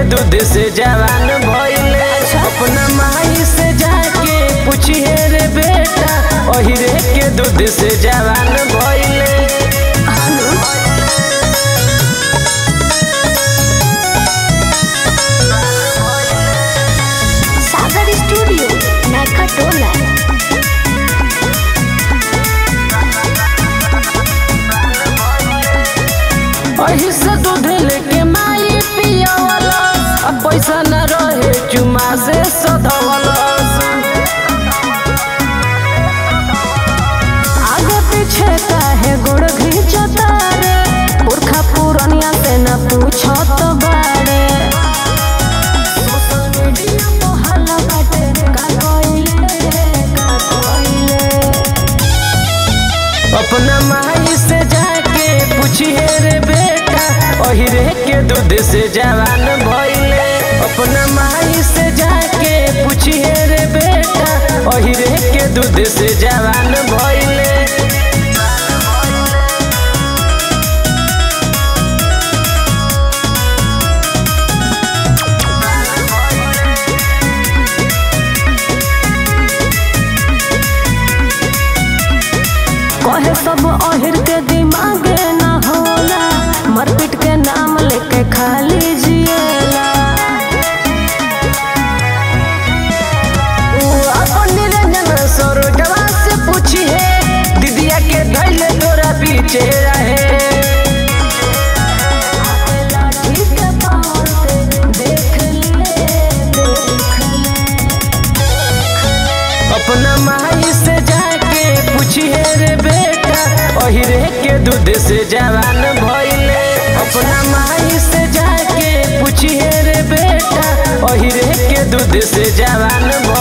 दूध से जवान भइले। अपना माई से जाके पूछिए रे बेटा, ओहिरे के दूध से जवान भइले। सागर स्टूडियो नैका टोला। वही से दूध लेके माई पियावला, अब पैसा न रहे चुमा से सधवला। आगे पीछे काहे गोड़ घिंचता रे, पुरखा पुरनिया से न पूछत बारे। सोशल मीडिया पे हल्ला बाटे, का कइले। अपना माई से जाके पूछिए रे बेटा, ओहिरे के दूध से जवान भइले। अपना माई से जाके पूछिए रे बेटा, ओहिरे के दूध से जवान भइले। कहे सब अहिर के दिमागे न होला, मरपीट के नाम लेके खाली जिएला। अपन निरंजन सरोजवा से पूछिए, दीदिया के धैले तोरा पीछे रहे। लाठी के पावर से देख ले। अपना माई से जाके पूछिए रे बेटा, ओहिरे के दूध से जवान भइले। अपना माई से जाके पूछिए रे बेटा, ओहिरे के दूध से जवान भइले।